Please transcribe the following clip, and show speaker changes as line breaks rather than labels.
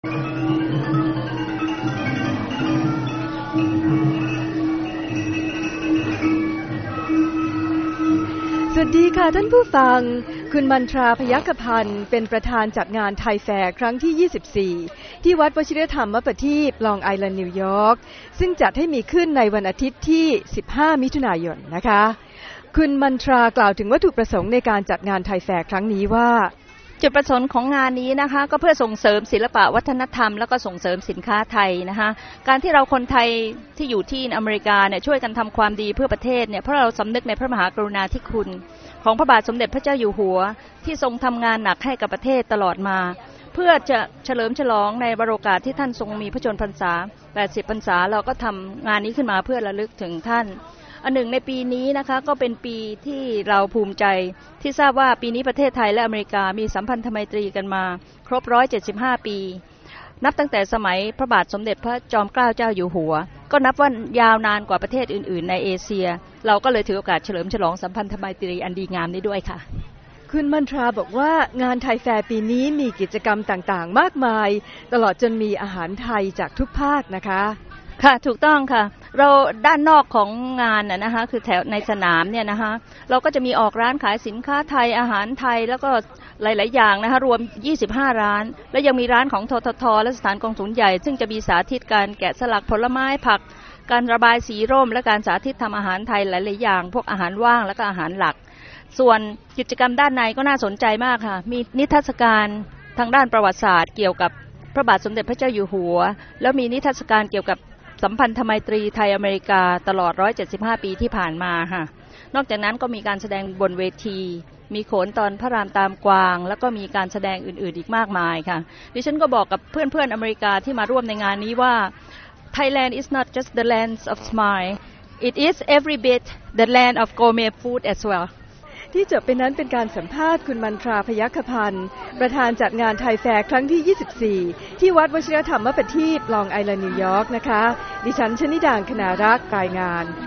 สวัสดีค่ะท่านผู้ฟังคุณมันทราพยัคฆพันธ์เป็นประธานจัดงานไทยแฟร์ครั้งที่ 24 ที่วัดวชิรธรรมประทีปลองไอแลนด์นิวยอร์กซึ่งจัดให้มีขึ้นในวันอาทิตย์ที่ 15 มิถุนายนนะคะคุณมันทรากล่าวถึงวัตถุประสงค์ในการจัดงานไทยแฟร์ครั้งนี้ว่า
จุดประสงค์ของงานนี้นะคะก็เพื่อส่งเสริมศิลปะวัฒนธรรมแล้วก็ส่งเสริมสินค้าไทยนะคะการที่เราคนไทยที่อยู่ที่อเมริกาเนี่ยช่วยกันทำความดีเพื่อประเทศเนี่ยเพราะเราสำนึกในพระมหากรุณาธิคุณของพระบาทสมเด็จพระเจ้าอยู่หัวที่ทรงทำงานหนักให้กับประเทศตลอดมาเพื่อจะเฉลิมฉลองในวาระโอกาสที่ท่านทรงมีพระชนมพรรษา80พรรษาเราก็ทำงานนี้ขึ้นมาเพื่อระลึกถึงท่านอันหนึ่งในปีนี้นะคะก็เป็นปีที่เราภูมิใจที่ทราบว่าปีนี้ประเทศไทยและอเมริกามีสัมพันธไมตรีกันมาครบ175ปีนับตั้งแต่สมัยพระบาทสมเด็จพระจอมเกล้าเจ้าอยู่หัวก็นับว่ายาวนานกว่าประเทศอื่นๆในเอเชียเราก็เลยถือโอกาสเฉลิมฉลองสัมพันธไมตรีอันดีงามนี้ด้วยค่ะ
คุณมันทราบอกว่างานไทยแฟร์ปีนี้มีกิจกรรมต่างๆมากมายตลอดจนมีอาหารไทยจากทุกภาคนะคะ
ค่ะถูกต้องค่ะเราด้านนอกของงานนะคะคือแถวในสนามเนี่ยนะคะเราก็จะมีออกร้านขายสินค้าไทยอาหารไทยแล้วก็หลายๆอย่างนะคะรวม25ร้านและยังมีร้านของทททและสถานกงสุลใหญ่ซึ่งจะมีสาธิตการแกะสลักผลไม้ผักการระบายสีร่มและการสาธิตทำอาหารไทยหลายๆอย่างพวกอาหารว่างและก็อาหารหลักส่วนกิจกรรมด้านในก็น่าสนใจมากค่ะมีนิทรรศการทางด้านประวัติศาสตร์เกี่ยวกับพระบาทสมเด็จพระเจ้าอยู่หัวแล้วมีนิทรรศการเกี่ยวกับสัมพันธไมตรีไทยอเมริกาตลอด175ปีที่ผ่านมาค่ะนอกจากนั้นก็มีการแสดงบนเวทีมีโขนตอนพระรามตามกวางแล้วก็มีการแสดงอื่นๆอีกมากมายค่ะดิฉันก็บอกกับเพื่อนๆอเมริกาที่มาร่วมในงานนี้ว่า Thailand is not just the land of smile it is every bit the land of gourmet food as well
ที่จบไปนั้นเป็นการสัมภาษณ์คุณมันทราพยัคฆพันธ์ประธานจัดงานไทยแฟร์ครั้งที่ 24 ที่วัดวชิรธรรมประทีปลองไอแลนด์นิวยอร์กนะคะดิฉันชนิดา คณารักษ์รายงาน